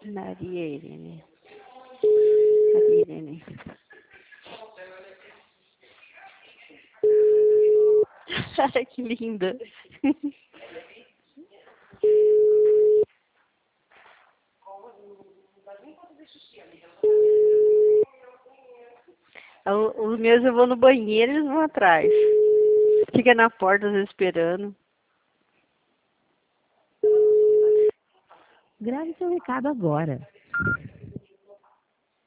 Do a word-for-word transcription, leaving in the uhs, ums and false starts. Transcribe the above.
Maria Irene. Maria Irene. Ai, que linda. Os meus eu vou no banheiro e eles vão atrás. Fica na porta às vezes, esperando. Grave seu recado agora.